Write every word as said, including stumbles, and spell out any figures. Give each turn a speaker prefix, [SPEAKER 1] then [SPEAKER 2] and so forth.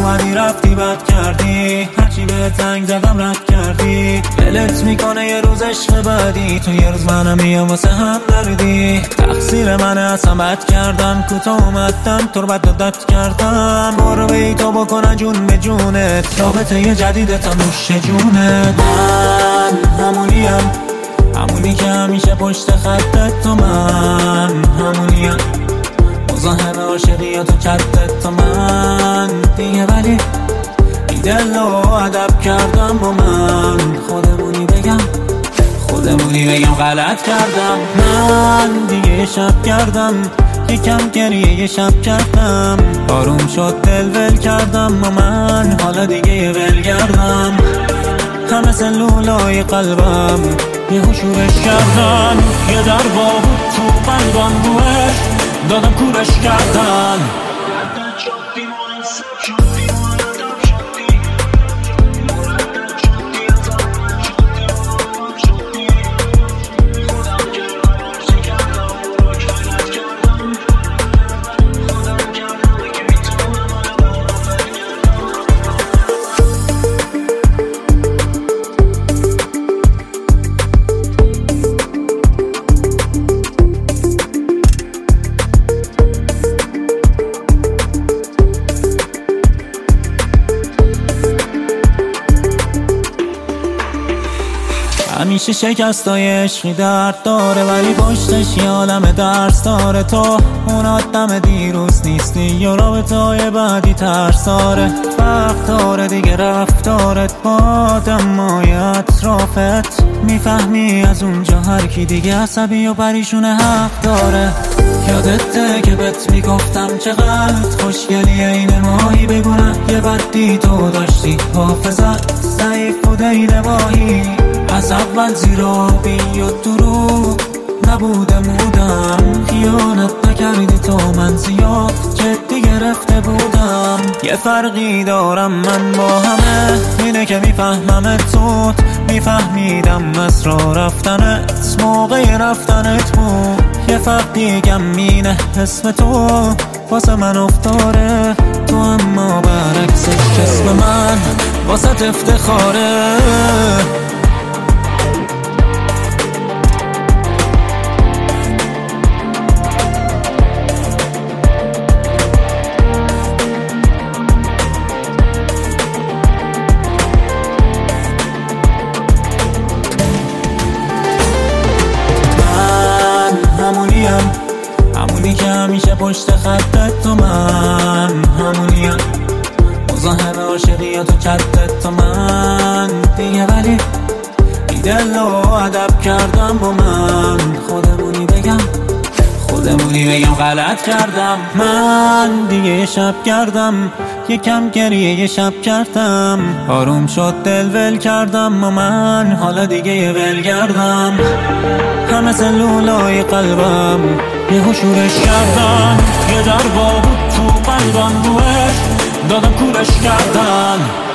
[SPEAKER 1] اومدی رفتی بد کردی، هرچی به تنگ زدم رد کردی. دلت میکنه یه روز عشق بعدی، تو یه روز منم میام واسه هم دردی. تقصیر منه اصلا بد کردم، کوتاه اومدم تو رو بد داد کردم. برو بی تو بکنه جون به جونت، رابطه یه جدید تا نوش جونت. من همونیم، همونی که همیشه پشت خطت، تو من همونیم، مزاحم عاشقی تو چتت، تو من دیگه. ولی بی دل و ادب کردم با من، خودمونی بگم خودمونی بگم غلط کردم. من دیگه شب کردم، یکم گریه یه شب کردم. آروم شد دل ول کردم و من حالا دیگه ول کردم. همه سلولای قلبم یه شورش کردن، یه در بود تو قلبم روش دادم کورش کردن. همیشه شکستای عشقی درد داره، ولی پشتش یه عالم درس داره. تو اون آدم دیروز نیستی، یا رابطه‌های بعدی ترس داره. وقت داره دیگه رفتارت با آدمای اطرافت، میفهمی از اونجا هر کی دیگه عصبی و پریشونه حق داره. یادته که بهت میگفتم چقدر خوشگلی این ماهی، بگونه یه بدی تو داشتی، حافظت ضعیف و دید ماهی. از اول زیرابی و دروغ نبوده مودم، خیانت نکردی تو، من زیاد جدی گرفته بودم. یه فرقی دارم من با همه، اینه که میفهمم تو، میفهمیدم اسرا رفتنت موقع رفتنت بود. یه فرق دیگم اینه اسم تو واسه من افتاره تو، اما برعکسش اسم من واسه افتخاره. همونی که همیشه پشت خطت، تو من همونیم، مزاحم عاشقی تو چتت، تو من دیگه. ولی بی دل و ادب کردم با من، خودمونی بگم خودمونی بگم غلط کردم. من دیگه شب کردم، یکم گریه یه شب کردم. آروم شد دل ول کردم و من حالا دیگه ول کردم. همه سلولای قلبم یه شورش کردن، یه در بود تو قلبم روش دادم کورش کردن.